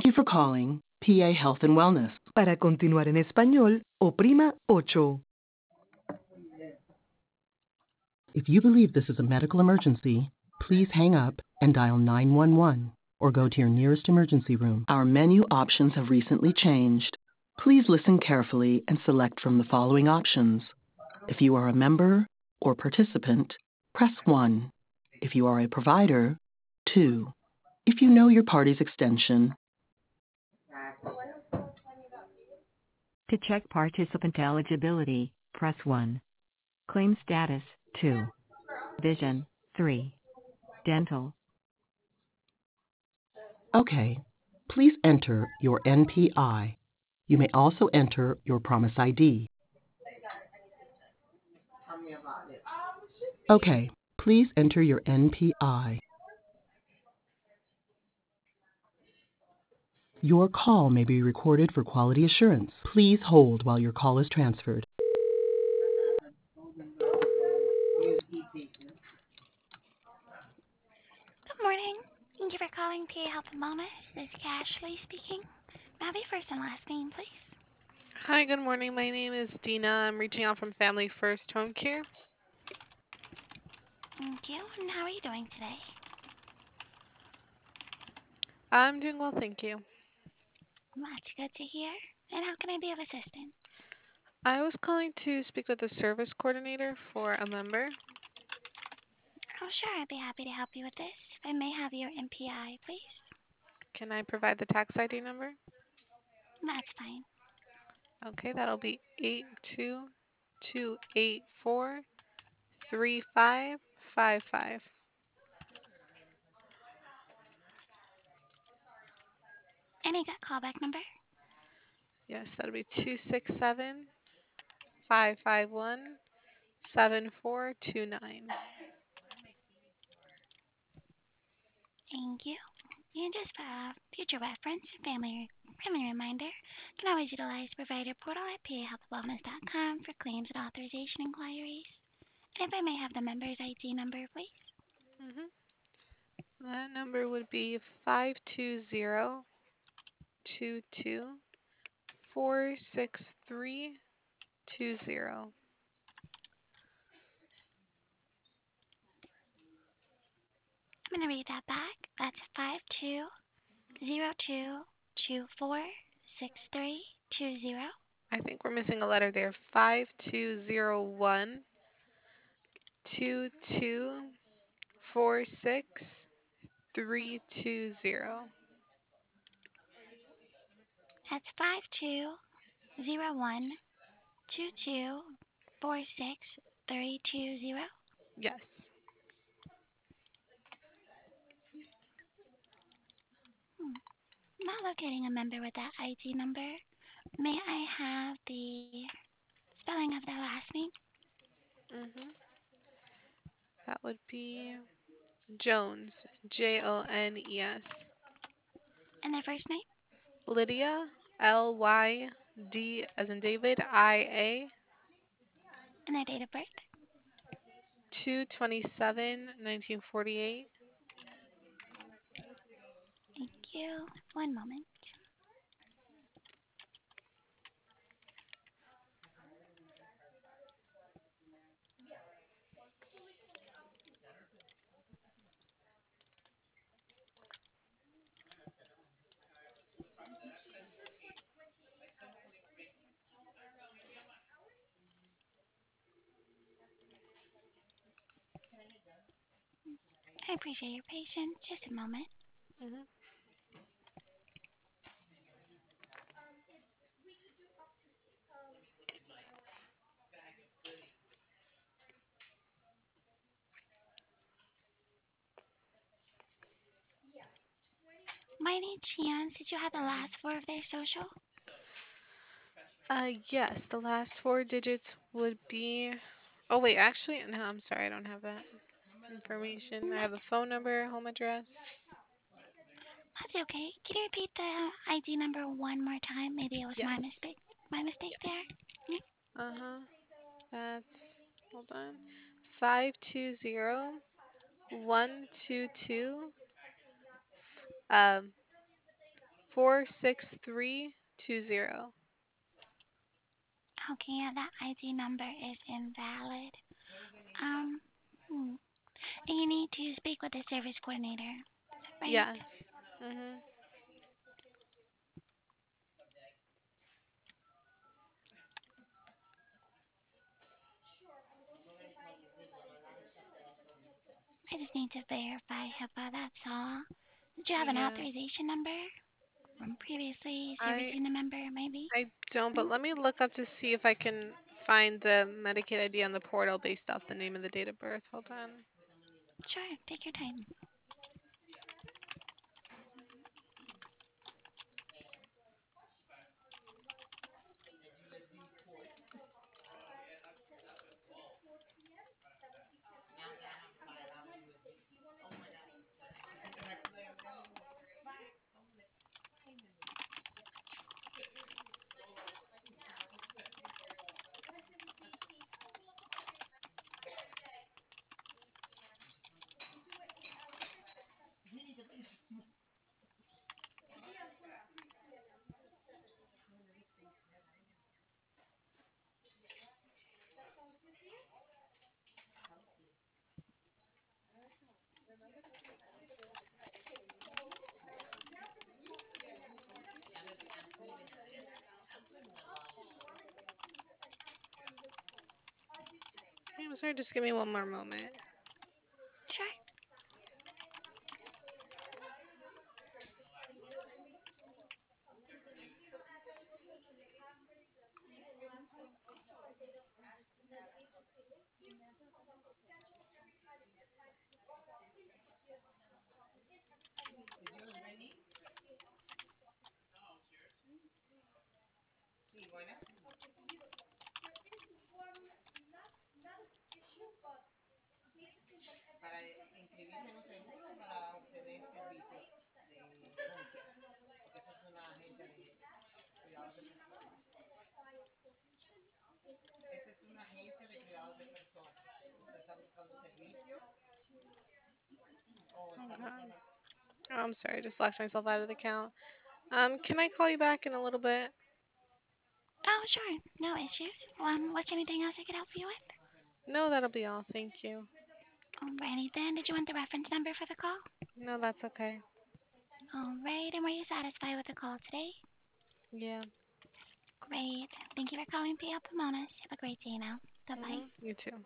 you for calling PA Health and Wellness. Para continuar en español, oprima 8. If you believe this is a medical emergency, please hang up and dial 911 or go to your nearest emergency room. Our menu options have recently changed. Please listen carefully and select from the following options. If you are a member or participant, press 1. If you are a provider, 2. If you know your party's extension. To check participant eligibility, press 1. Claim status, 2. Vision, 3. Dental. Okay, please enter your NPI. You may also enter your Promise ID. Okay, please enter your NPI. Your call may be recorded for quality assurance. Please hold while your call is transferred. Good morning. Thank you for calling PA Health and Wellness. This is Ashley speaking. May I have your first and last name, please? Hi, good morning. My name is Dina. I'm reaching out from Family First Home Care. Thank you. And how are you doing today? I'm doing well, thank you. That's good to hear. And how can I be of assistance? I was calling to speak with the service coordinator for a member. Oh, sure. I'd be happy to help you with this. If I may have your MPI, please. Can I provide the tax ID number? That's fine. Okay, that'll be 822843555. Any gut callback number? Yes, that'll be 267-551-7429. Thank you. And just for future reference and friendly reminder, you can always utilize the provider portal at pahealthwellness.com for claims and authorization inquiries. And if I may have the member's ID number, please. That number would be 52022463320. I'm going to read that back. That's 5202246320. I think we're missing a letter there. 520122463320. That's 520122463320. Yes. Not locating a member with that ID number. May I have the spelling of their last name? That would be Jones. Jones. And their first name? Lydia. Lyd as in David. IA. And their date of birth? 2/27/1948. Thank you. One moment. I appreciate your patience. Just a moment. By any chance, did you have the last four of their social? Yes, the last four digits would be. Oh wait, actually, no, I'm sorry, I don't have that information. I have the phone number, home address. That's okay. Can you repeat the ID number one more time? Maybe it was Yes. my mistake. My mistake there. That's, hold on. 520-122 46320. Okay, yeah, that ID number is invalid. Um, hmm. And you need to speak with the service coordinator, right? Yes. Mhm. I just need to verify HIPAA, that's all. Did you have an Yeah. authorization number from previously I servicing the member, maybe? I don't, but Hmm? let me look up to see if I can find the Medicaid ID on the portal based off the name and the date of birth. Hold on. Sure, take your time. Hey, I'm sorry, just give me one more moment. Sure. Okay. Oh, I'm sorry, I just locked myself out of the account. Can I call you back in a little bit? Oh, sure, no issues. What's anything else I could help you with? No, that'll be all. Thank you. Alrighty then, did you want the reference number for the call? No, that's okay. Alright, and were you satisfied with the call today? Yeah. Great. Thank you for calling PL Pomonas. Have a great day now. Bye-bye. You too.